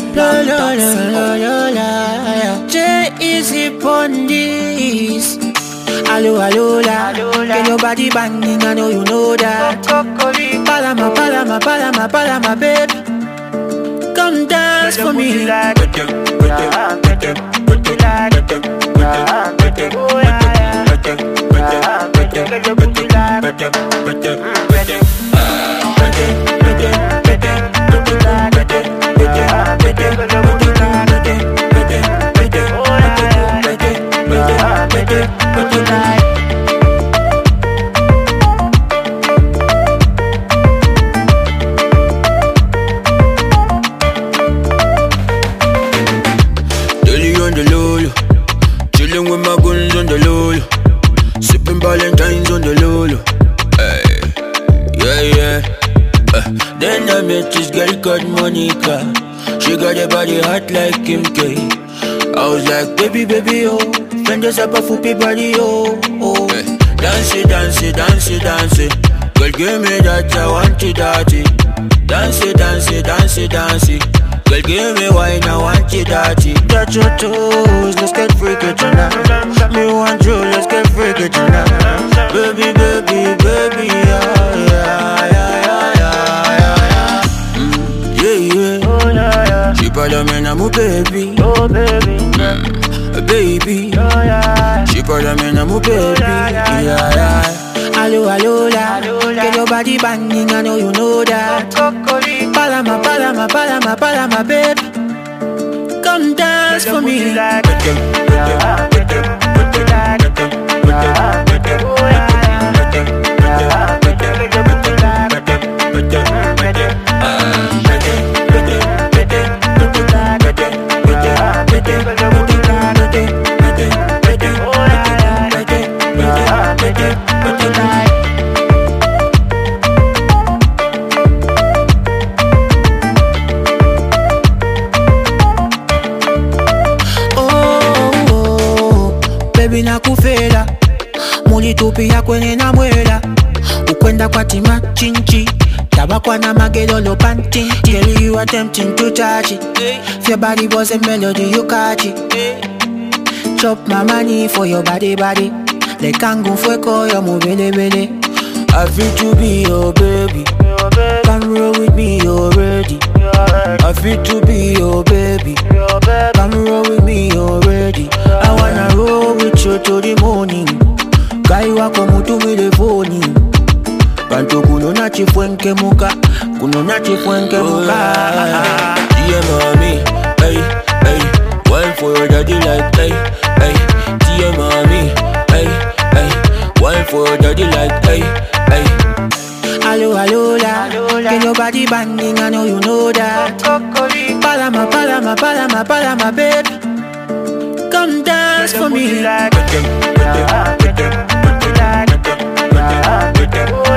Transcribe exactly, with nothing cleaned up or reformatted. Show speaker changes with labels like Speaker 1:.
Speaker 1: La la la la la la. J-Eazy pon this. Allo, allo, la. Get your body banging, I know you know that. Palama, palama, palama, palama, baby. Come dance for me.
Speaker 2: On the low, chillin' with my guns on the low, sippin' Valentine's on the low. Hey, yeah, yeah. Uh, then I met this girl called Monica. She got a body hot like Kim K. I was like, baby, baby, oh, friend just up a foopy body, oh, oh. Hey, dance it, dance it, dance it, dance it. Girl, give me that, I want it, that it. Dance it, dance it, dance it, dance it. Girl, give me wine, I want you dirty. Touch your toes, let's get freaky tonight. Me want you, let's get freaky tonight. Baby, baby, baby, yeah, yeah, yeah, yeah, yeah, yeah. Mm, yeah, yeah. Oh, yeah, yeah. She follow me now, my baby. Oh, baby. Mm, baby. Oh, yeah. She follow me now, my baby. Yeah, yeah.
Speaker 1: Allo, allo, la. Get your body banging, I know you know that. Palama, palama, palama, palama, baby. Come dance for me. Baby nakufela mulitupia kwenye na mwela ukwenda kwa tima chinchi tabakwa na magelolo panty. Girl, you are tempting to touch it. If your body was a melody you catch it. Chop my money for your body body. Le kangu fueko yo mubele bele.
Speaker 2: I feel to be your baby. Come roll with me already. I feel to be your baby. Come roll with me already. I wanna roll with you to the morning. Kai wako mutumile phone. Panto kuno na chifwenke muka. Kuno na chifwenke muka. Dear mommy, hey, hey. One for your daddy like hey, hey. Dear mommy, hey, hey. One for your daddy like hey, hey.
Speaker 1: Allo, allo, la. Get your body banging, I know you know that. Palama, palama, palama, palama, baby. Come dance for me.